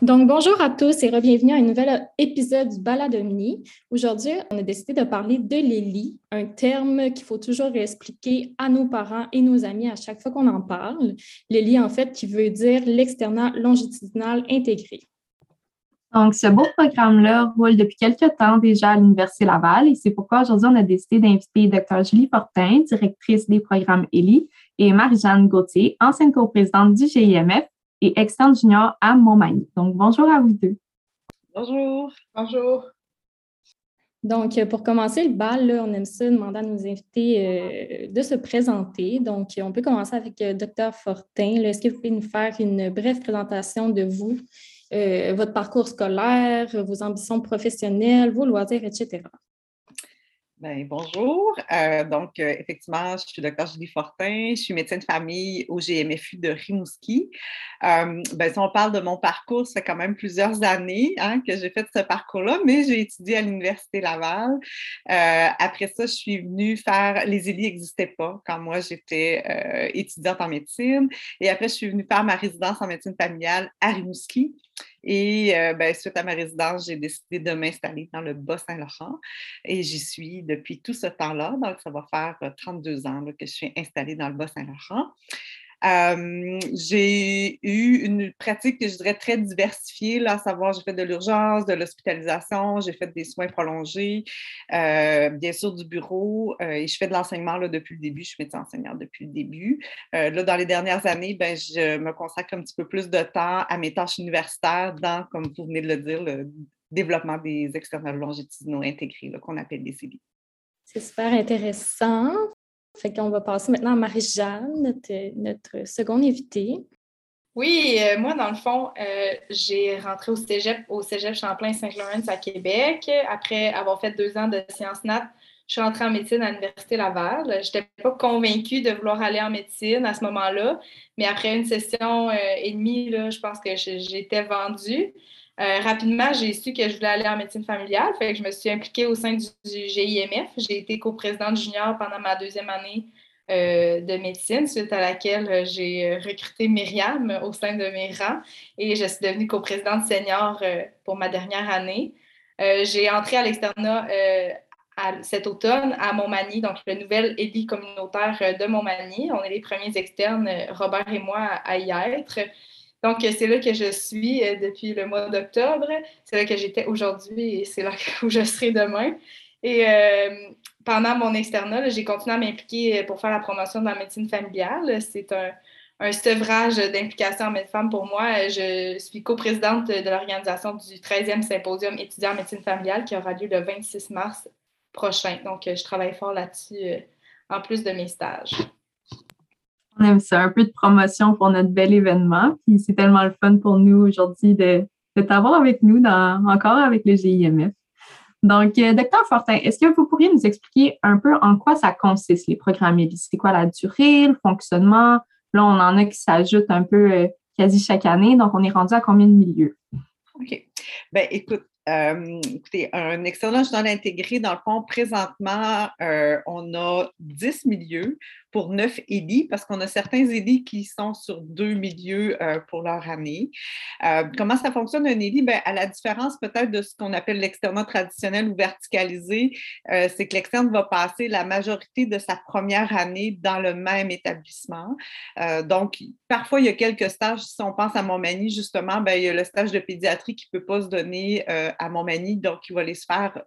Donc, bonjour à tous et bienvenue à un nouvel épisode du Baladomni. Aujourd'hui, on a décidé de parler de l'ELI, un terme qu'il faut toujours expliquer à nos parents et nos amis à chaque fois qu'on en parle. L'ELI, en fait, qui veut dire l'externat longitudinal intégré. Donc, ce beau programme-là roule depuis quelques temps déjà à l'Université Laval et c'est pourquoi aujourd'hui, on a décidé d'inviter Dr. Julie Fortin, directrice des programmes ELI, et Marie-Jeanne Gauthier, ancienne coprésidente du GIMF et externe junior à Montmagny. Donc, bonjour à vous deux. Bonjour. Bonjour. Donc, pour commencer le bal, là, on aime ça demander à nos invités de se présenter. Donc, on peut commencer avec Dr. Fortin. Est-ce que vous pouvez nous faire une brève présentation de vous, votre parcours scolaire, vos ambitions professionnelles, vos loisirs, etc.? Bien, bonjour. Effectivement, je suis Dr. Julie Fortin, je suis médecin de famille au GMFU de Rimouski. Si on parle de mon parcours, ça fait quand même plusieurs années que j'ai fait ce parcours-là, mais j'ai étudié à l'Université Laval. Après ça, je suis venue faire... Les ELI n'existaient pas quand moi, j'étais étudiante en médecine. Et après, je suis venue faire ma résidence en médecine familiale à Rimouski. Et suite à ma résidence, j'ai décidé de m'installer dans le Bas-Saint-Laurent et j'y suis depuis tout ce temps-là. Donc, ça va faire 32 ans que je suis installée dans le Bas-Saint-Laurent. J'ai eu une pratique que je dirais très diversifiée, là, à savoir j'ai fait de l'urgence, de l'hospitalisation, j'ai fait des soins prolongés, bien sûr du bureau et je fais de l'enseignement là, depuis le début, je suis médecin enseignante depuis le début. Là, dans les dernières années, je me consacre un petit peu plus de temps à mes tâches universitaires dans, comme vous venez de le dire, le développement des externats longitudinaux intégrés là, qu'on appelle des CELI. C'est super intéressant. Fait qu'on va passer maintenant à Marie-Jeanne, notre seconde invitée. Oui, moi, dans le fond, j'ai rentré au Cégep Champlain-Saint-Laurent à Québec. Après avoir fait 2 ans de sciences nat, je suis rentrée en médecine à l'Université Laval. Je n'étais pas convaincue de vouloir aller en médecine à ce moment-là, mais après une session et demie, là, je pense que j'étais vendue. Rapidement, j'ai su que je voulais aller en médecine familiale, fait que je me suis impliquée au sein du GIMF. J'ai été coprésidente junior pendant ma 2e année de médecine, suite à laquelle j'ai recruté Myriam au sein de mes rangs et je suis devenue coprésidente senior pour ma dernière année. J'ai entré à l'externat cet automne à Montmagny, donc le nouvel ELI communautaire de Montmagny. On est les premiers externes, Robert et moi, à y être. Donc, c'est là que je suis depuis le mois d'octobre. C'est là que j'étais aujourd'hui et c'est là où je serai demain. Et pendant mon externat, là, j'ai continué à m'impliquer pour faire la promotion de la médecine familiale. C'est un sevrage d'implication en médecine pour moi. Je suis coprésidente de l'organisation du 13e symposium étudiant en médecine familiale qui aura lieu le 26 mars prochain. Donc, je travaille fort là-dessus en plus de mes stages. On aime ça, un peu de promotion pour notre bel événement. Puis c'est tellement le fun pour nous aujourd'hui de t'avoir avec nous, encore avec le GIMF. Donc, Dr. Fortin, est-ce que vous pourriez nous expliquer un peu en quoi ça consiste, les programmes ELI? C'est quoi la durée, le fonctionnement? Là, on en a qui s'ajoutent un peu quasi chaque année. Donc, on est rendu à combien de milieux? OK. Bien, écoutez, un externat longitudinal intégré, dans le fond, présentement, on a 10 milieux pour 9 ELI, parce qu'on a certains ELI qui sont sur 2 milieux pour leur année. Comment ça fonctionne un ELI? Bien, à la différence peut-être de ce qu'on appelle l'externat traditionnel ou verticalisé, c'est que l'externe va passer la majorité de sa première année dans le même établissement. Donc, parfois, il y a quelques stages. Si on pense à Montmagny, justement, bien, il y a le stage de pédiatrie qui ne peut pas se donner à Montmagny, donc il va aller se faire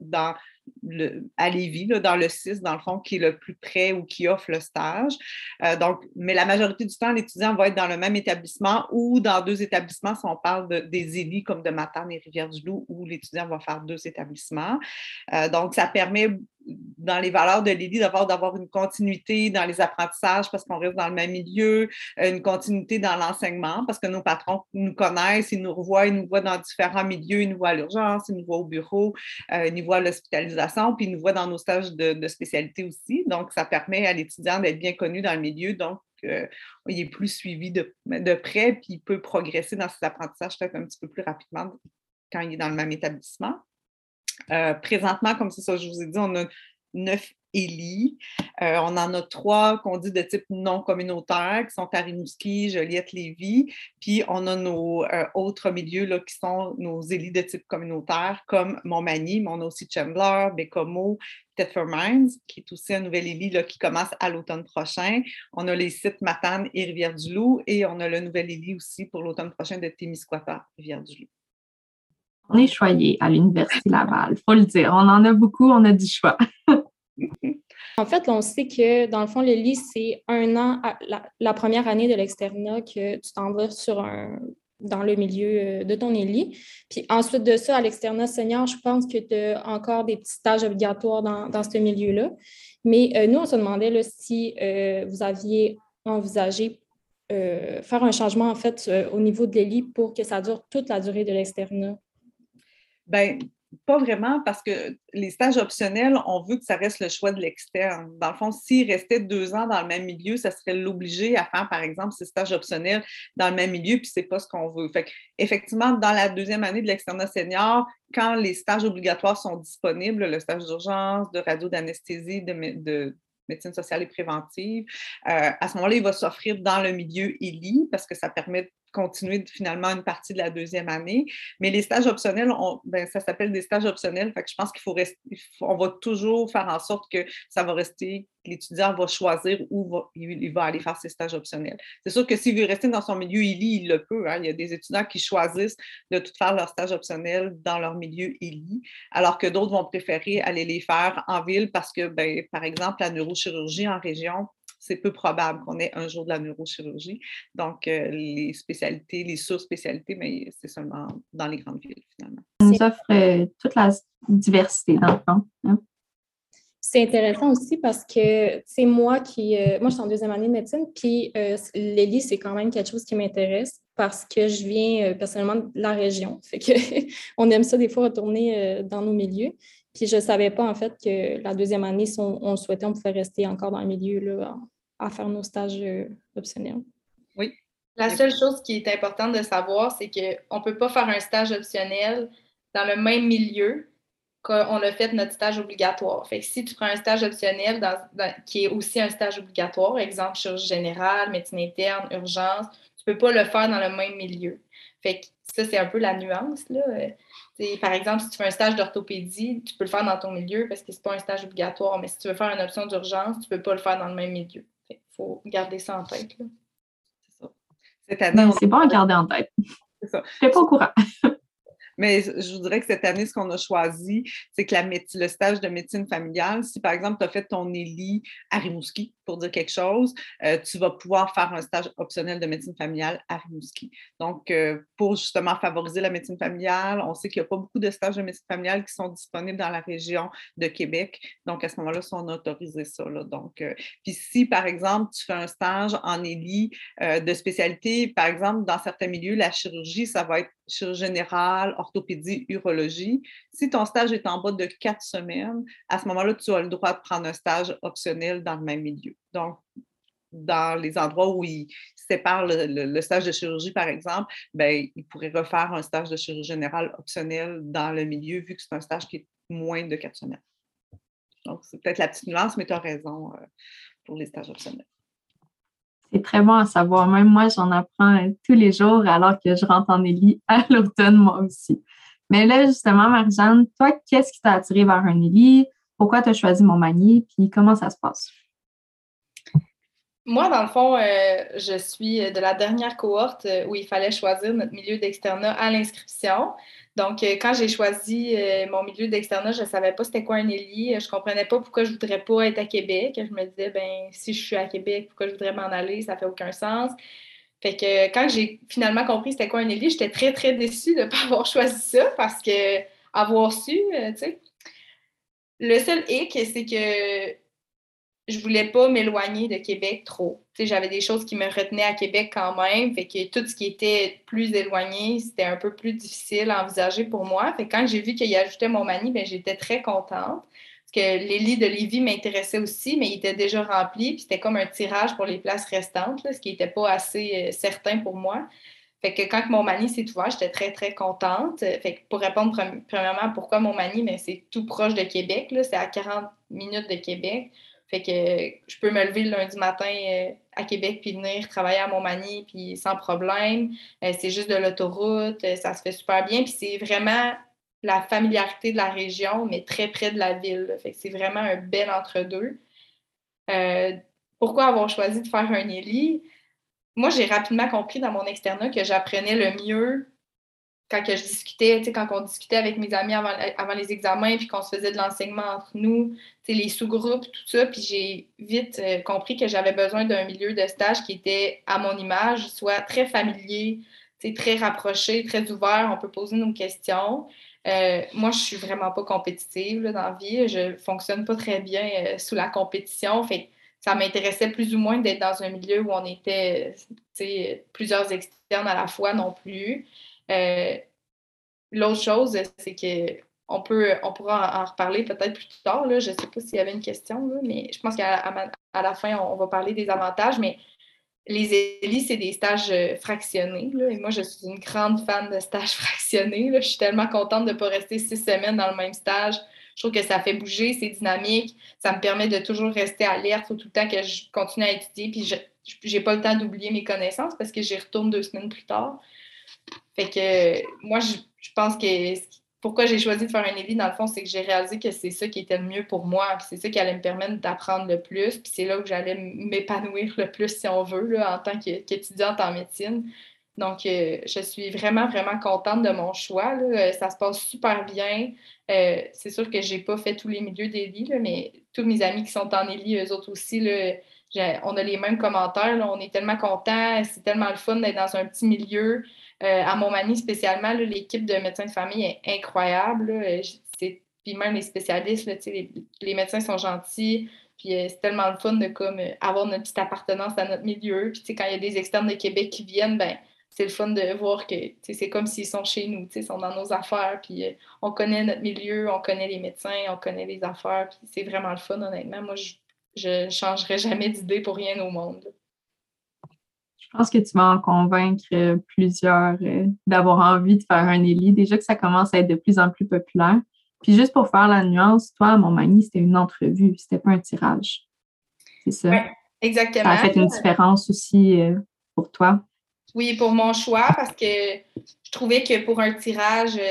à Lévis, là, dans le 6, dans le fond, qui est le plus près ou qui offre le stage. Mais la majorité du temps, l'étudiant va être dans le même établissement ou dans 2 établissements, si on parle des ELI comme de Matane et Rivière-du-Loup, où l'étudiant va faire 2 établissements. Donc, ça permet, dans les valeurs de l'ELI, d'avoir une continuité dans les apprentissages parce qu'on reste dans le même milieu, une continuité dans l'enseignement parce que nos patrons nous connaissent, ils nous voient dans différents milieux, ils nous voient à l'urgence, ils nous voient au bureau, ils nous voient à l'hospitalisation, puis ils nous voient dans nos stages de spécialité aussi. Donc, ça permet à l'étudiant d'être bien connu dans le milieu. Donc, il est plus suivi de près, puis il peut progresser dans ses apprentissages peut-être un petit peu plus rapidement quand il est dans le même établissement. Présentement, comme c'est ça, je vous ai dit, on a 9 Élie. On en a 3 qu'on dit de type non communautaire, qui sont à Rimouski, Joliette, Lévis. Puis on a nos autres milieux là, qui sont nos Élis de type communautaire, comme Montmagny, mais on a aussi Chandler, Bécomo, Thetford Mines, qui est aussi un nouvel Élis là, qui commence à l'automne prochain. On a les sites Matane et Rivière-du-Loup, et on a le nouvel Élis aussi pour l'automne prochain de Témiscouata, Rivière-du-Loup. On est choyés à l'Université Laval, il faut le dire. On en a beaucoup, on a du choix. En fait, on sait que, dans le fond, l'Élie, c'est 1 an, la première année de l'externat que tu t'en vas dans le milieu de ton Élie. Puis ensuite de ça, à l'externat senior, je pense que tu as encore des petits stages obligatoires dans ce milieu-là. Mais nous, on se demandait là, si vous aviez envisagé faire un changement, en fait, au niveau de l'Élie pour que ça dure toute la durée de l'externat. Bien, pas vraiment, parce que les stages optionnels, on veut que ça reste le choix de l'externe. Dans le fond, s'il restait 2 ans dans le même milieu, ça serait l'obliger à faire, par exemple, ces stages optionnels dans le même milieu, puis c'est pas ce qu'on veut. Fait effectivement, dans la 2e année de l'externat senior, quand les stages obligatoires sont disponibles, le stage d'urgence, de radio d'anesthésie, de médecine sociale et préventive, à ce moment-là, il va s'offrir dans le milieu Élie, parce que ça permet de continuer finalement une partie de la 2e année. Mais les stages optionnels, ça s'appelle des stages optionnels. Fait que je pense on va toujours faire en sorte que ça va rester, l'étudiant va choisir où il va aller faire ses stages optionnels. C'est sûr que s'il veut rester dans son milieu Élie, il le peut. Hein. Il y a des étudiants qui choisissent de tout faire leurs stages optionnels dans leur milieu Élie, alors que d'autres vont préférer aller les faire en ville parce que, par exemple, la neurochirurgie en région, c'est peu probable qu'on ait un jour de la neurochirurgie. Donc, les spécialités, les sous-spécialités, mais c'est seulement dans les grandes villes, finalement. Ça nous offre toute la diversité, dans le fond. Hein? C'est intéressant aussi parce que, c'est moi, je suis en 2e année de médecine, puis l'Élie, c'est quand même quelque chose qui m'intéresse parce que je viens personnellement de la région. Fait que on aime ça des fois retourner dans nos milieux. Puis je ne savais pas, en fait, que la 2e année, si on le souhaitait, on pouvait rester encore dans le milieu là, à faire nos stages optionnels. Oui. La seule chose qui est importante de savoir, c'est qu'on ne peut pas faire un stage optionnel dans le même milieu qu'on a fait notre stage obligatoire. Fait que si tu prends un stage optionnel qui est aussi un stage obligatoire, exemple chirurgie générale, médecine interne, urgence, tu ne peux pas le faire dans le même milieu. Fait que ça, c'est un peu la nuance, là. Par exemple, si tu fais un stage d'orthopédie, tu peux le faire dans ton milieu parce que ce n'est pas un stage obligatoire, mais si tu veux faire une option d'urgence, tu ne peux pas le faire dans le même milieu. Il faut garder ça en tête, là. C'est ça. Cette année, c'est bon à garder en tête. C'est ça. Je n'étais pas au courant. Mais je vous dirais que cette année, ce qu'on a choisi, c'est que le stage de médecine familiale, si par exemple, tu as fait ton Élie à Rimouski, pour dire quelque chose, tu vas pouvoir faire un stage optionnel de médecine familiale à Rimouski. Donc, pour justement favoriser la médecine familiale, on sait qu'il n'y a pas beaucoup de stages de médecine familiale qui sont disponibles dans la région de Québec. Donc, à ce moment-là, on a autorisé ça. Là. Donc, puis si, par exemple, tu fais un stage en Élie de spécialité, par exemple, dans certains milieux, la chirurgie, ça va être chirurgie générale, orthopédie, urologie. Si ton stage est en bas de 4 semaines, à ce moment-là, tu as le droit de prendre un stage optionnel dans le même milieu. Donc, dans les endroits où ils séparent le stage de chirurgie, par exemple, ils pourraient refaire un stage de chirurgie générale optionnel dans le milieu, vu que c'est un stage qui est moins de 4 semaines. Donc, c'est peut-être la petite nuance, mais tu as raison pour les stages optionnels. C'est très bon à savoir. Même moi, j'en apprends tous les jours alors que je rentre en Élie à l'automne, moi aussi. Mais là, justement, Marie-Jeanne, toi, qu'est-ce qui t'a attiré vers un Élie? Pourquoi tu as choisi Montmagny? Puis comment ça se passe? Moi, dans le fond, je suis de la dernière cohorte où il fallait choisir notre milieu d'externat à l'inscription. Donc, quand j'ai choisi mon milieu d'externat, je ne savais pas c'était quoi un Élie. Je ne comprenais pas pourquoi je ne voudrais pas être à Québec. Je me disais, si je suis à Québec, pourquoi je voudrais m'en aller? Ça ne fait aucun sens. Fait que quand j'ai finalement compris c'était quoi un Élie, j'étais très, très déçue de ne pas avoir choisi ça parce que avoir su, tu sais. Le seul hic, c'est que je voulais pas m'éloigner de Québec trop. Tu sais, j'avais des choses qui me retenaient à Québec quand même, fait que tout ce qui était plus éloigné, c'était un peu plus difficile à envisager pour moi. Fait que quand j'ai vu qu'il ajoutait Montmagny, j'étais très contente. Parce que l'Élie de Lévis m'intéressait aussi, mais il était déjà rempli, puis c'était comme un tirage pour les places restantes, là, ce qui n'était pas assez certain pour moi. Fait que quand Montmagny s'est ouvert, j'étais très, très contente. Fait que pour répondre premièrement à pourquoi Montmagny, mais c'est tout proche de Québec, là, c'est à 40 minutes de Québec. Fait que je peux me lever le lundi matin à Québec puis venir travailler à Montmagny puis sans problème. C'est juste de l'autoroute, ça se fait super bien. Puis c'est vraiment la familiarité de la région, mais très près de la ville, là. Fait que c'est vraiment un bel entre-deux. Pourquoi avoir choisi de faire un ELI? Moi, j'ai rapidement compris dans mon externat que j'apprenais le mieux quand que je discutais, tu sais, quand on discutait avec mes amis avant les examens, puis qu'on se faisait de l'enseignement entre nous, tu sais, les sous-groupes, tout ça. Puis j'ai vite compris que j'avais besoin d'un milieu de stage qui était à mon image, soit très familier, tu sais, très rapproché, très ouvert, on peut poser nos questions. Moi, je suis vraiment pas compétitive là, dans la vie. Je fonctionne pas très bien sous la compétition. Fait que ça m'intéressait plus ou moins d'être dans un milieu où on était plusieurs externes à la fois non plus. L'autre chose, c'est que on pourra en reparler peut-être plus tard. Là. Je ne sais pas s'il y avait une question, là, mais je pense qu'à la fin, on va parler des avantages. Mais les ELI, c'est des stages fractionnés. Là, et moi, je suis une grande fan de stages fractionnés. Là. Je suis tellement contente de ne pas rester 6 semaines dans le même stage. Je trouve que ça fait bouger, c'est dynamique. Ça me permet de toujours rester alerte. Il faut tout le temps que je continue à étudier. Puis, je n'ai pas le temps d'oublier mes connaissances parce que j'y retourne 2 semaines plus tard. Fait que moi, je pense que pourquoi j'ai choisi de faire un ELI, dans le fond, c'est que j'ai réalisé que c'est ça qui était le mieux pour moi. Puis c'est ça qui allait me permettre d'apprendre le plus. Puis c'est là où j'allais m'épanouir le plus, si on veut, là, en tant qu'étudiante en médecine. Donc, je suis vraiment, vraiment contente de mon choix. Là. Ça se passe super bien. C'est sûr que je n'ai pas fait tous les milieux d'ELI, là, mais tous mes amis qui sont en ELI, eux autres aussi, là, on a les mêmes commentaires. Là. On est tellement contents. C'est tellement le fun d'être dans un petit milieu. À Montmagny, spécialement, là, l'équipe de médecins de famille est incroyable. Là. Puis même les spécialistes, là, les médecins sont gentils. Puis c'est tellement le fun de comme, avoir notre petite appartenance à notre milieu. Puis quand il y a des externes de Québec qui viennent, ben c'est le fun de voir que c'est comme s'ils sont chez nous, ils sont dans nos affaires. Puis on connaît notre milieu, on connaît les médecins, on connaît les affaires. Puis c'est vraiment le fun, honnêtement. Moi, je ne changerai jamais d'idée pour rien au monde. Là. Je pense que tu vas en convaincre plusieurs d'avoir envie de faire un ELI. Déjà que ça commence à être de plus en plus populaire. Puis juste pour faire la nuance, toi, à Montmagny, c'était une entrevue, c'était pas un tirage. C'est ça? Oui, exactement. Ça a fait une différence aussi pour toi? Oui, pour mon choix, parce que je trouvais que pour un tirage,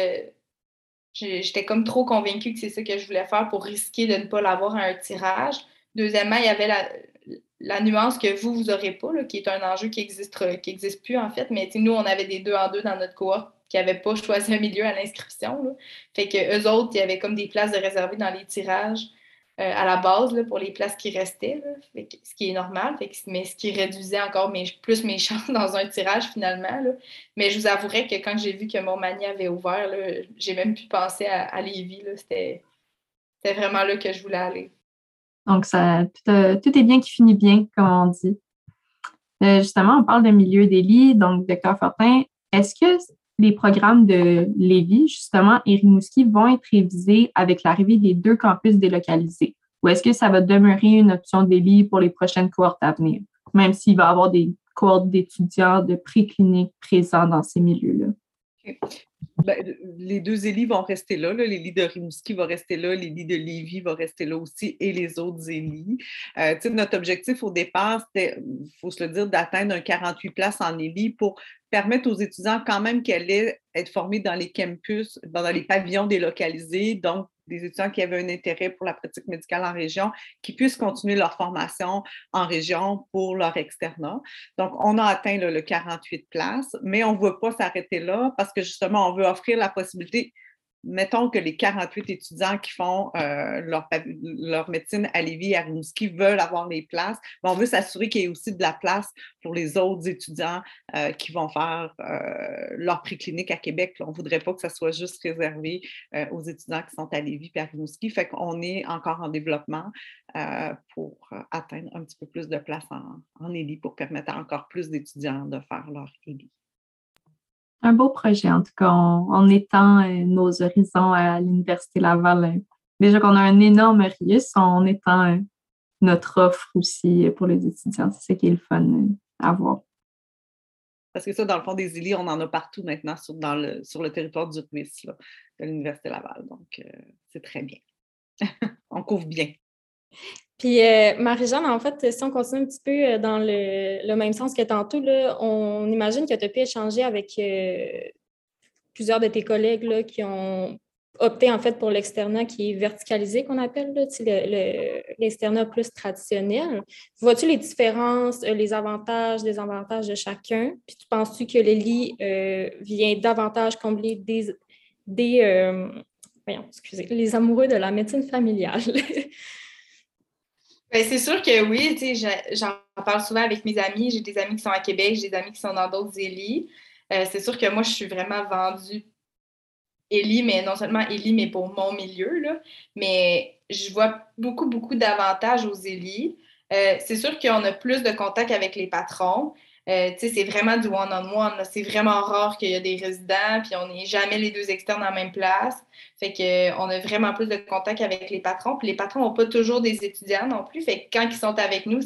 j'étais comme trop convaincue que c'est ça que je voulais faire pour risquer de ne pas l'avoir à un tirage. Deuxièmement, il y avait la nuance que vous n'aurez pas, là, qui est un enjeu qui existe plus, en fait. Mais nous, on avait des 2 en 2 dans notre cohorte qui n'avaient pas choisi un milieu à l'inscription. Là. Fait qu'eux autres, il y avait comme des places de réservées dans les tirages à la base là, pour les places qui restaient, là. Fait que, ce qui est normal, mais ce qui réduisait encore plus mes chances dans un tirage finalement. Là. Mais je vous avouerais que quand j'ai vu que Montmagny avait ouvert, là, j'ai même pu penser à Lévis. Là. C'était vraiment là que je voulais aller. Donc, tout est bien qui finit bien, comme on dit. Justement, on parle de milieu d'ELI, donc Dr Fortin, est-ce que les programmes de Lévis, justement, et Rimouski vont être révisés avec l'arrivée des 2 campus délocalisés? Ou est-ce que ça va demeurer une option d'ELI pour les prochaines cohortes à venir, même s'il va y avoir des cohortes d'étudiants de préclinique présents dans ces milieux-là? Okay. Ben, les 2 ELI vont rester là. L'ELI de Rimouski va rester là, l'ELI de Lévis va rester là aussi et les autres ELI. Notre objectif au départ, c'était, il faut se le dire, d'atteindre un 48 places en ELI pour permettre aux étudiants quand même qu'ils allaient être formés dans les campus, dans les pavillons délocalisés, donc des étudiants qui avaient un intérêt pour la pratique médicale en région, qui puissent continuer leur formation en région pour leur externat. Donc, on a atteint le 48 places, mais on ne veut pas s'arrêter là parce que justement, on veut offrir la possibilité, mettons que les 48 étudiants qui font leur médecine à Lévis et à Rimouski veulent avoir les places, mais on veut s'assurer qu'il y ait aussi de la place pour les autres étudiants qui vont faire leur préclinique à Québec. On ne voudrait pas que ça soit juste réservé aux étudiants qui sont à Lévis et à Rimouski. Fait qu'on est encore en développement pour atteindre un petit peu plus de place en ELI pour permettre à encore plus d'étudiants de faire leur ELI. Un beau projet, en tout cas, en étend nos horizons à l'Université Laval. Déjà qu'on a un énorme risque, on étend notre offre aussi pour les étudiants. C'est ça qui est le fun à voir. Parce que ça, dans le fond, des ELI, on en a partout maintenant sur le territoire du RUIS, là, de l'Université Laval. Donc, c'est très bien. On couvre bien. Puis, Marie-Jeanne, en fait, si on continue un petit peu dans le même sens que tantôt, là, on imagine que tu as pu échanger avec plusieurs de tes collègues là, qui ont opté en fait pour l'externat qui est verticalisé, qu'on appelle, là, l'externat plus traditionnel. Vois-tu les différences, les avantages, désavantages de chacun? Puis tu penses-tu que l'ELI vient davantage combler excusez, les amoureux de la médecine familiale? Ben, c'est sûr que oui, tu sais, j'en parle souvent avec mes amis. J'ai des amis qui sont à Québec, j'ai des amis qui sont dans d'autres ELI. C'est sûr que moi, je suis vraiment vendue ELI, mais non seulement ELI, mais pour mon milieu, là. Mais je vois beaucoup, beaucoup d'avantages aux ELI. C'est sûr qu'on a plus de contact avec les patrons. Tu sais, c'est vraiment du one-on-one, là. C'est vraiment rare qu'il y a des résidents, puis on n'est jamais les deux externes en même place. Fait qu'on a vraiment plus de contact avec les patrons. Puis les patrons n'ont pas toujours des étudiants non plus. Fait que quand ils sont avec nous,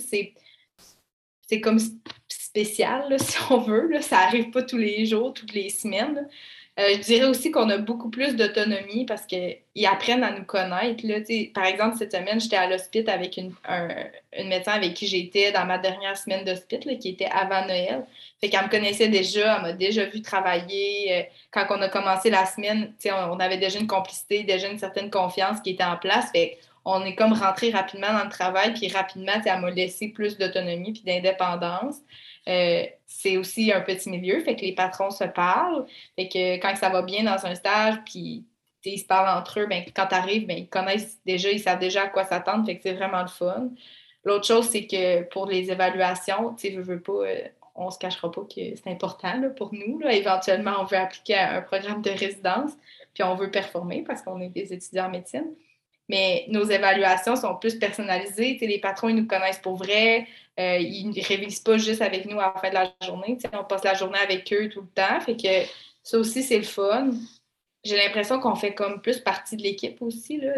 c'est comme spécial, là, si on veut. Là. Ça n'arrive pas tous les jours, toutes les semaines, là. Je dirais aussi qu'on a beaucoup plus d'autonomie parce qu'ils apprennent à nous connaître. Là, par exemple, cette semaine, j'étais à l'hospice avec une médecin avec qui j'étais dans ma dernière semaine d'hospice, là, qui était avant Noël. Fait qu'elle me connaissait déjà, elle m'a déjà vu travailler. Quand on a commencé la semaine, on avait déjà une complicité, déjà une certaine confiance qui était en place. Fait on est comme rentré rapidement dans le travail, puis rapidement, elle m'a laissé plus d'autonomie puis d'indépendance. C'est aussi un petit milieu, fait que les patrons se parlent. Fait que quand ça va bien dans un stage, puis ils se parlent entre eux, ben, quand tu arrives, ben, ils connaissent déjà, ils savent déjà à quoi s'attendre, fait que c'est vraiment le fun. L'autre chose, c'est que pour les évaluations, tu sais, veux pas, on se cachera pas que c'est important là, pour nous. Là. Éventuellement, on veut appliquer à un programme de résidence, puis on veut performer parce qu'on est des étudiants en médecine. Mais nos évaluations sont plus personnalisées. T'sais, les patrons, ils nous connaissent pour vrai. Ils ne révisent pas juste avec nous à la fin de la journée. T'sais, on passe la journée avec eux tout le temps. Fait que ça aussi, c'est le fun. J'ai l'impression qu'on fait comme plus partie de l'équipe aussi. Là,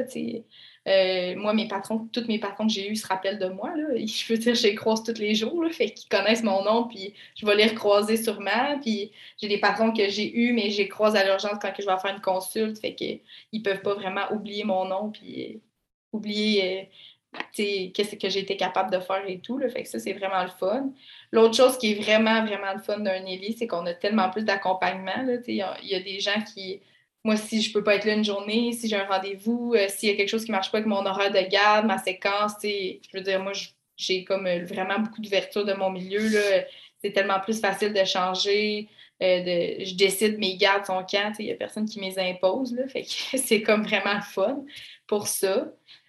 moi, tous mes patrons que j'ai eus se rappellent de moi. Là. Je veux dire, je les croise tous les jours. Là, fait qu'ils connaissent mon nom, puis je vais les recroiser sûrement. Puis j'ai des patrons que j'ai eus, mais je les croise à l'urgence quand je vais faire une consulte. Fait qu'ils ne peuvent pas vraiment oublier mon nom, puis oublier qu'est-ce que j'ai été capable de faire et tout. Là. Fait que ça, c'est vraiment le fun. L'autre chose qui est vraiment, vraiment le fun d'un ELI, c'est qu'on a tellement plus d'accompagnement. Il y a des gens qui... Moi, si je peux pas être là une journée, si j'ai un rendez-vous, s'il y a quelque chose qui marche pas avec mon horaire de garde, ma séquence, je veux dire, moi, j'ai comme vraiment beaucoup d'ouverture de mon milieu. Là. C'est tellement plus facile de changer. Je décide mes gardes sont quand. Il n'y a personne qui me les impose. Là, fait que c'est comme vraiment le fun pour ça.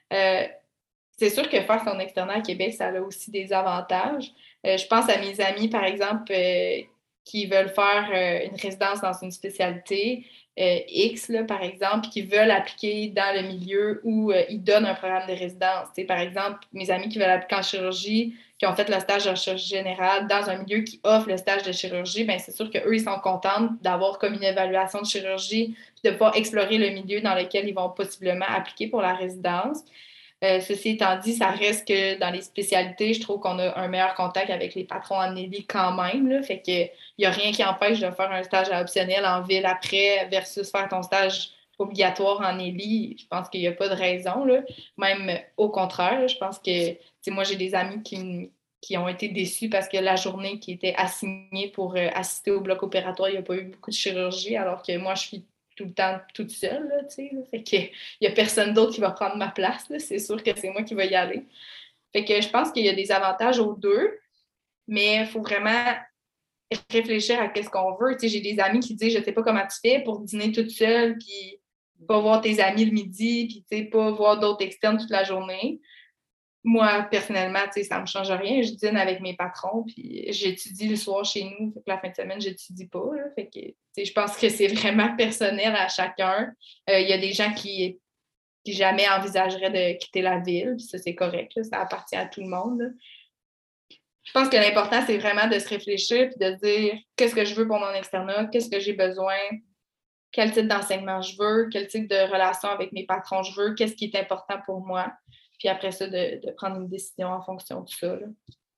C'est sûr que faire son externat à Québec, ça a aussi des avantages. Je pense à mes amis, par exemple, qui veulent faire une résidence dans une spécialité X, là, par exemple, qui veulent appliquer dans le milieu où ils donnent un programme de résidence. Par exemple, mes amis qui veulent appliquer en chirurgie, qui ont fait le stage de chirurgie générale dans un milieu qui offre le stage de chirurgie, bien, c'est sûr qu'eux, ils sont contents d'avoir comme une évaluation de chirurgie puis de pouvoir explorer le milieu dans lequel ils vont possiblement appliquer pour la résidence. Ceci étant dit, ça reste que dans les spécialités, je trouve qu'on a un meilleur contact avec les patrons en ELI quand même. Là, fait qu'il n'y a rien qui empêche de faire un stage optionnel en ville après versus faire ton stage obligatoire en ELI. Je pense qu'il n'y a pas de raison. Là. Même au contraire, là, je pense que moi, j'ai des amis qui ont été déçus parce que la journée qui était assignée pour assister au bloc opératoire, il n'y a pas eu beaucoup de chirurgie, alors que moi, je suis tout le temps toute seule, là, tu sais. Fait qu'il n'y a personne d'autre qui va prendre ma place, là. C'est sûr que c'est moi qui vais y aller. Fait que je pense qu'il y a des avantages aux deux, mais il faut vraiment réfléchir à qu'est-ce qu'on veut. Tu sais, j'ai des amis qui disent, je sais pas comment tu fais pour dîner toute seule, puis pas voir tes amis le midi, puis tu sais, pas voir d'autres externes toute la journée. Moi, personnellement, tu sais, ça me change rien. Je dîne avec mes patrons, puis j'étudie le soir chez nous. Fait que la fin de semaine, j'étudie pas. Là. Fait que, tu sais, je pense que c'est vraiment personnel à chacun. Il y a des gens qui jamais envisageraient de quitter la ville, puis ça, c'est correct. Là, ça appartient à tout le monde. Là. Je pense que l'important, c'est vraiment de se réfléchir puis de dire qu'est-ce que je veux pour mon externat, qu'est-ce que j'ai besoin, quel type d'enseignement je veux, quel type de relation avec mes patrons je veux, qu'est-ce qui est important pour moi. Puis après ça, de prendre une décision en fonction de ça. Là.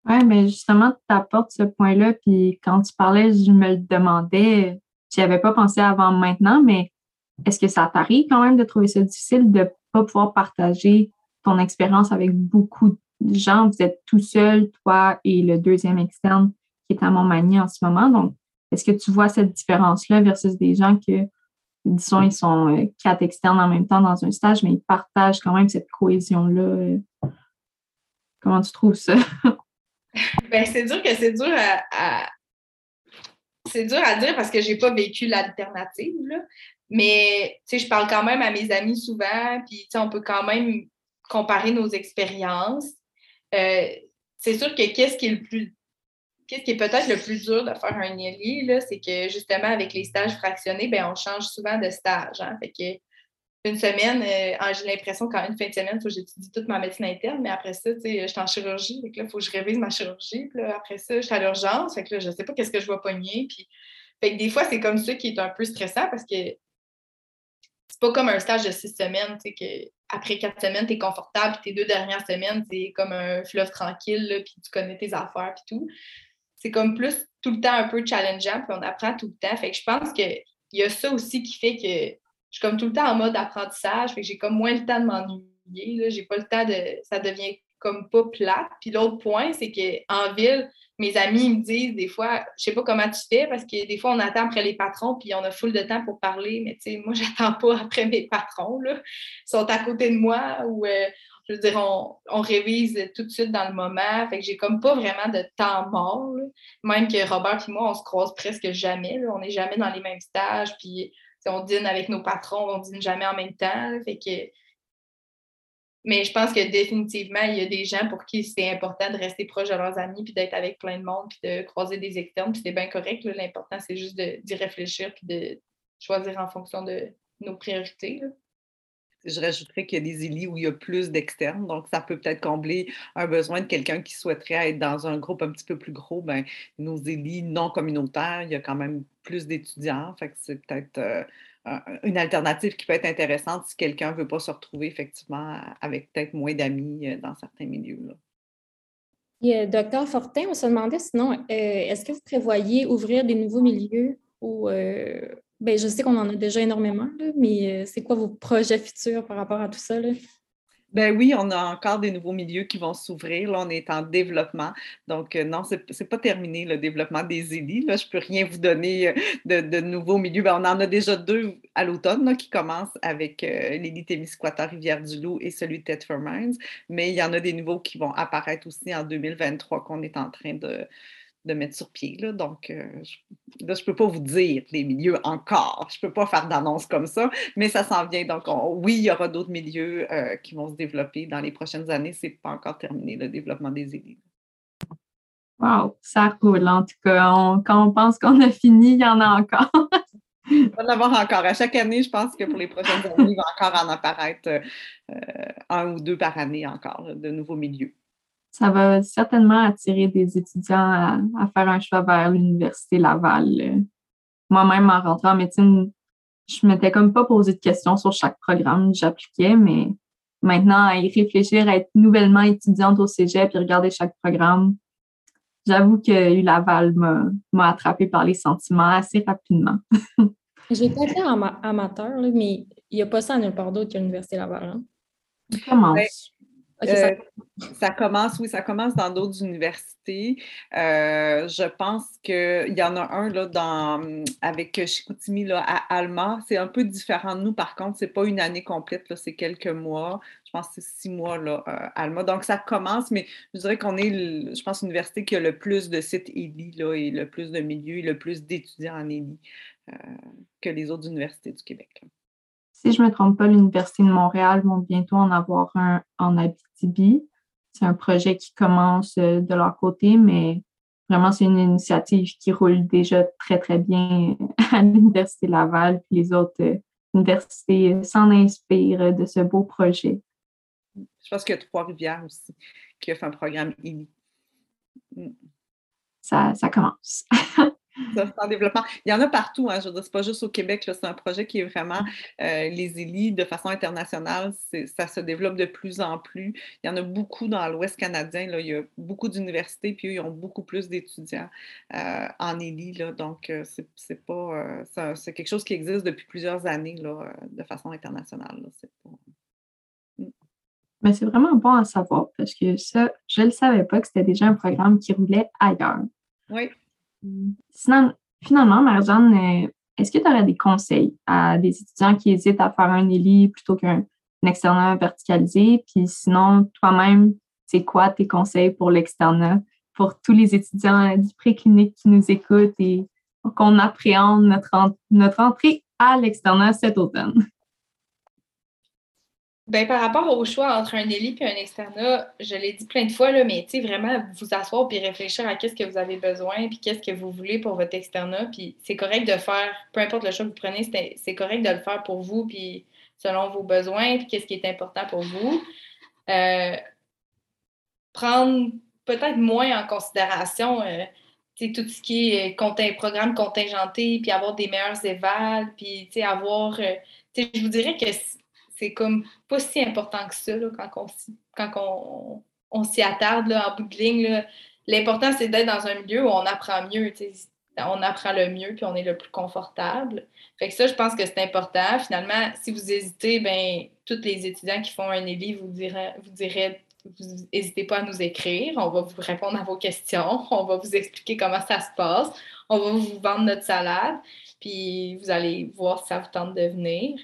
Oui, mais justement, tu apportes ce point-là, puis quand tu parlais, je me le demandais, j'y avais pas pensé avant maintenant, mais est-ce que ça t'arrive quand même de trouver ça difficile de pas pouvoir partager ton expérience avec beaucoup de gens? Vous êtes tout seul, toi et le deuxième externe qui est à Montmagny en ce moment. Donc, est-ce que tu vois cette différence-là versus des gens que, disons, ils sont 4 externes en même temps dans un stage, mais ils partagent quand même cette cohésion-là? Comment tu trouves ça? Ben, c'est dur que c'est dur à dire parce que j'ai pas vécu l'alternative, là. Mais, tu sais, je parle quand même à mes amis souvent, puis, tu sais, on peut quand même comparer nos expériences. Euh, c'est sûr que qu'est-ce qui est peut-être le plus dur de faire un IELI, là, c'est que justement, avec les stages fractionnés, ben, on change souvent de stage, hein. Fait que une semaine, j'ai l'impression qu'en une fin de semaine, il faut que j'étudie toute ma médecine interne, mais après ça, tu sais, je suis en chirurgie, donc là, il faut que je révise ma chirurgie, puis là, après ça, je suis à l'urgence, fait que là, je ne sais pas qu'est-ce que je vais pogner, puis fait que des fois, c'est comme ça qui est un peu stressant parce que c'est pas comme un stage de 6 semaines, tu sais, que après 4 semaines, tu es confortable, puis tes 2 dernières semaines, c'est comme un fleuve tranquille, là, puis tu connais tes affaires, puis tout. C'est comme plus tout le temps un peu challengeant, puis on apprend tout le temps. Fait que je pense qu'il y a ça aussi qui fait que je suis comme tout le temps en mode apprentissage, fait que j'ai comme moins le temps de m'ennuyer, là. J'ai pas le temps de... Ça devient comme pas plate. Puis l'autre point, c'est qu'en ville, mes amis me disent des fois, je sais pas comment tu fais, parce que des fois, on attend après les patrons, puis on a full de temps pour parler, mais tu sais, moi, j'attends pas après mes patrons, là. Ils sont à côté de moi, ou je veux dire, on révise tout de suite dans le moment, fait que j'ai comme pas vraiment de temps mort, là. Même que Robert et moi, on se croise presque jamais, là. On n'est jamais dans les mêmes stages, puis on dîne avec nos patrons, on dîne jamais en même temps, là. Fait que mais je pense que définitivement, il y a des gens pour qui c'est important de rester proche de leurs amis, puis d'être avec plein de monde, puis de croiser des externes, puis c'est bien correct, là. L'important, c'est juste d'y réfléchir, puis de choisir en fonction de nos priorités, là. Je rajouterais qu'il y a des élis où il y a plus d'externes, donc ça peut peut-être combler un besoin de quelqu'un qui souhaiterait être dans un groupe un petit peu plus gros. Ben, nos élis non communautaires, il y a quand même plus d'étudiants, fait que c'est peut-être une alternative qui peut être intéressante si quelqu'un ne veut pas se retrouver effectivement avec peut-être moins d'amis dans certains milieux, là. Et, Docteur Fortin, on se demandait sinon, est-ce que vous prévoyez ouvrir des nouveaux milieux ou ben, je sais qu'on en a déjà énormément, là, mais c'est quoi vos projets futurs par rapport à tout ça, là? Ben oui, on a encore des nouveaux milieux qui vont s'ouvrir. Là, on est en développement. Donc, non, c'est pas terminé le développement des élis. Là, je peux rien vous donner de nouveaux milieux. Ben, on en a déjà 2 à l'automne là, qui commencent avec l'élite Témiscouata, Rivière-du-Loup et celui de Thetford Mines. Mais il y en a des nouveaux qui vont apparaître aussi en 2023 qu'on est en train de mettre sur pied. Là. Donc, je ne peux pas vous dire les milieux encore. Je ne peux pas faire d'annonce comme ça, mais ça s'en vient. Donc, oui, il y aura d'autres milieux qui vont se développer dans les prochaines années. Ce n'est pas encore terminé, le développement des élites. Wow, ça roule. En tout cas, quand on pense qu'on a fini, il y en a encore. Il va en avoir encore. À chaque année, je pense que pour les prochaines années, il va encore en apparaître 1 ou 2 par année encore, là, de nouveaux milieux. Ça va certainement attirer des étudiants à faire un choix vers l'Université Laval. Moi-même, en rentrant en médecine, je ne m'étais comme pas posé de questions sur chaque programme, j'appliquais, mais maintenant, à y réfléchir, à être nouvellement étudiante au cégep et regarder chaque programme, j'avoue que Laval m'a attrapée par les sentiments assez rapidement. J'ai pas été amateur, là, mais il n'y a pas ça à nulle part d'autre que l'Université Laval, hein? On commence. OK, ça... Ça commence, oui, ça commence dans d'autres universités. Je pense qu'il y en a un là, avec Chicoutimi là, à Alma. C'est un peu différent de nous, par contre. C'est pas une année complète, là, c'est quelques mois. Je pense que c'est 6 mois là, à Alma. Donc, ça commence, mais je dirais qu'on est, je pense, l'université qui a le plus de sites ELI là, et le plus de milieux et le plus d'étudiants en ELI que les autres universités du Québec, là. Si je ne me trompe pas, l'Université de Montréal vont bientôt en avoir un en Abitibi. C'est un projet qui commence de leur côté, mais vraiment, c'est une initiative qui roule déjà très, très bien à l'Université Laval. Puis les autres universités s'en inspirent de ce beau projet. Je pense qu'il y a Trois-Rivières aussi qui a fait un programme ELI. Ça commence. Ça, c'est en développement. Il y en a partout, hein, je veux dire, c'est pas juste au Québec, là, c'est un projet qui est vraiment, les ELI, de façon internationale, ça se développe de plus en plus. Il y en a beaucoup dans l'Ouest canadien, là, il y a beaucoup d'universités, puis eux, ils ont beaucoup plus d'étudiants en ELI, là, donc c'est pas, c'est quelque chose qui existe depuis plusieurs années, là, de façon internationale, là, c'est pas... Mais c'est vraiment bon à savoir parce que ça, je ne le savais pas que c'était déjà un programme qui roulait ailleurs. Oui. Sinon, finalement, Marie-Jeanne, est-ce que tu aurais des conseils à des étudiants qui hésitent à faire un ELI plutôt qu'un externat verticalisé? Puis sinon, toi-même, c'est quoi tes conseils pour l'externat pour tous les étudiants du préclinique qui nous écoutent et qu'on appréhende notre entrée à l'externat cet automne? Ben, par rapport au choix entre un ELI et un externat, je l'ai dit plein de fois, là, mais vraiment vous asseoir puis réfléchir à qu'est-ce que vous avez besoin puis qu'est-ce que vous voulez pour votre externat. Puis c'est correct de faire, peu importe le choix que vous prenez, c'est correct de le faire pour vous puis selon vos besoins puis qu'est-ce qui est important pour vous. Prendre peut-être moins en considération tout ce qui est programme contingenté puis avoir des meilleurs évals puis avoir... je vous dirais que c'est comme pas si important que ça là, quand on s'y attarde là, en bout de ligne. Là. L'important, c'est d'être dans un milieu où on apprend mieux. On apprend le mieux puis on est le plus confortable. Fait que ça, je pense que c'est important. Finalement, si vous hésitez, ben tous les étudiants qui font un ELI vous diraient vous n'hésitez pas à nous écrire. On va vous répondre à vos questions. On va vous expliquer comment ça se passe. On va vous vendre notre salade. Puis vous allez voir si ça vous tente de venir.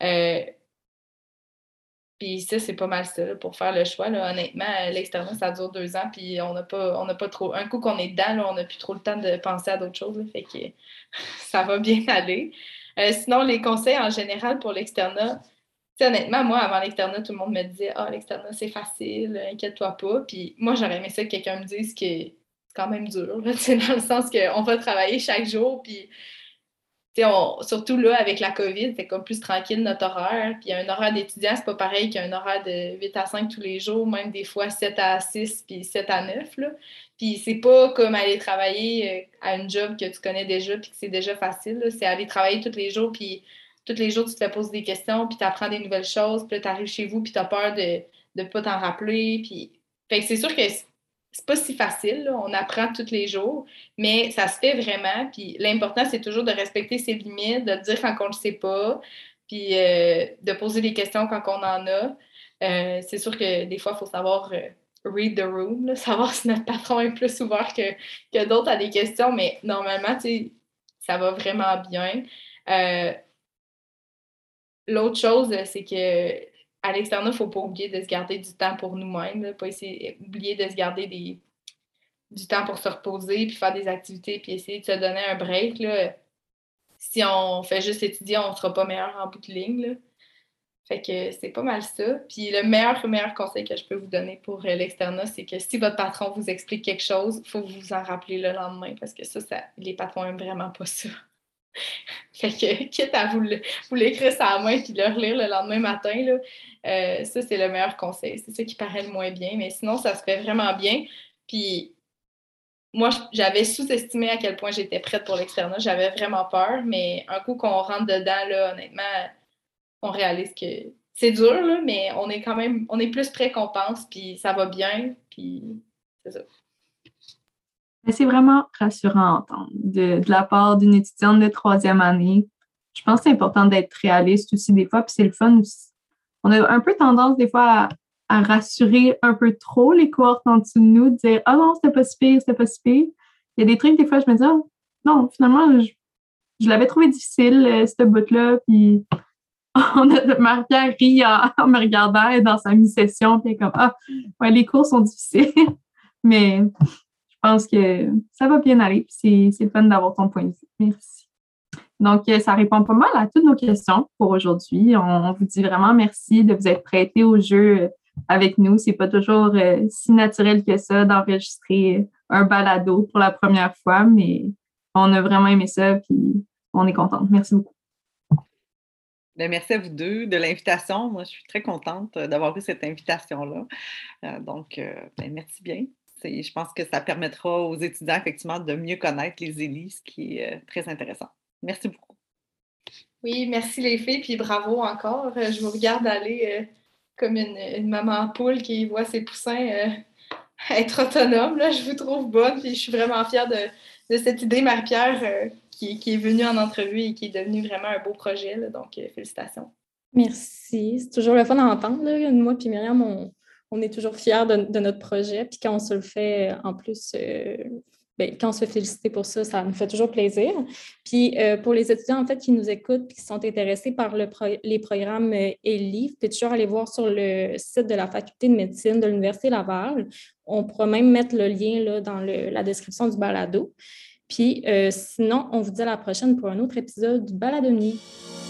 Puis ça, c'est pas mal ça là, pour faire le choix. Là. Honnêtement, l'externat, ça dure 2 ans, puis on n'a pas trop... Un coup qu'on est dedans, là, on n'a plus trop le temps de penser à d'autres choses. Là, fait que ça va bien aller. Sinon, les conseils en général pour l'externat, honnêtement, moi, avant l'externat, tout le monde me disait « Ah, l'externat, c'est facile, inquiète-toi pas. » Puis moi, j'aurais aimé ça que quelqu'un me dise que c'est quand même dur, là, dans le sens qu'on va travailler chaque jour, puis surtout là, avec la COVID, c'est comme plus tranquille notre horaire. Puis un horaire d'étudiant, c'est pas pareil qu'un horaire de 8 à 5 tous les jours, même des fois 7 à 6 puis 7 à 9. Là. Puis c'est pas comme aller travailler à une job que tu connais déjà puis que c'est déjà facile. Là. C'est aller travailler tous les jours, puis tous les jours, tu te poses des questions, puis tu apprends des nouvelles choses, puis là, tu arrives chez vous, puis tu as peur de ne pas t'en rappeler. Puis... Fait que c'est sûr que c'est pas si facile, là. On apprend tous les jours, mais ça se fait vraiment. Puis l'important, c'est toujours de respecter ses limites, de dire quand on ne le sait pas, puis de poser des questions quand on en a. C'est sûr que des fois, il faut savoir read the room, là, savoir si notre patron est plus ouvert que d'autres à des questions, mais normalement, ça va vraiment bien. L'autre chose, c'est que à l'externat, il ne faut pas oublier de se garder du temps pour nous-mêmes, là, pas oublier de se garder du temps pour se reposer, puis faire des activités, puis essayer de se donner un break. Là. Si on fait juste étudier, on ne sera pas meilleur en bout de ligne. Là. Fait que c'est pas mal ça. Puis le meilleur conseil que je peux vous donner pour l'externat, c'est que si votre patron vous explique quelque chose, il faut vous en rappeler le lendemain, parce que ça les patrons n'aiment vraiment pas ça. Fait que, quitte à vous l'écrire sur la main puis le relire le lendemain matin, là, ça, c'est le meilleur conseil. C'est ça qui paraît le moins bien, mais sinon, ça se fait vraiment bien. Puis, moi, j'avais sous-estimé à quel point j'étais prête pour l'externat. J'avais vraiment peur, mais un coup qu'on rentre dedans, là, honnêtement, on réalise que c'est dur, là, mais on est plus prêt qu'on pense, puis ça va bien, puis c'est ça. Mais c'est vraiment rassurant à entendre de la part d'une étudiante de 3e année. Je pense que c'est important d'être réaliste aussi des fois, puis c'est le fun aussi. On a un peu tendance des fois à rassurer un peu trop les cohortes en dessous de nous, de dire « Ah non, c'était pas si pire, c'était pas si pire. » Il y a des trucs, des fois, je me dis « Ah non, finalement, je l'avais trouvé difficile, cette bout-là. » Puis Marie-Pierre rit en me regardant dans sa mi-session, puis elle est comme « Ah, ouais, les cours sont difficiles. » Mais je pense que ça va bien aller, puis c'est le fun d'avoir ton point de vue. Merci. Donc, ça répond pas mal à toutes nos questions pour aujourd'hui. On vous dit vraiment merci de vous être prêté au jeu avec nous. C'est pas toujours si naturel que ça d'enregistrer un balado pour la première fois, mais on a vraiment aimé ça, puis on est contente. Merci beaucoup. Bien, merci à vous deux de l'invitation. Moi, je suis très contente d'avoir eu cette invitation-là. Donc, merci bien. Je pense que ça permettra aux étudiants, effectivement, de mieux connaître les ELI, ce qui est très intéressant. Merci beaucoup. Oui, merci les filles, puis bravo encore. Je vous regarde aller comme une maman poule qui voit ses poussins être autonome. Là. Je vous trouve bonne, puis je suis vraiment fière de cette idée, Marie-Pierre, qui est venue en entrevue et qui est devenue vraiment un beau projet. Là. Donc, félicitations. Merci. C'est toujours le fun d'entendre. Là. Moi puis Myriam, on est toujours fiers de notre projet. Puis quand on se le fait, en plus, quand on se fait féliciter pour ça, ça nous fait toujours plaisir. Puis pour les étudiants, en fait, qui nous écoutent et qui sont intéressés par les programmes ELI, vous pouvez toujours aller voir sur le site de la Faculté de médecine de l'Université Laval. On pourra même mettre le lien là, dans la description du balado. Puis sinon, on vous dit à la prochaine pour un autre épisode du Balado Nuit.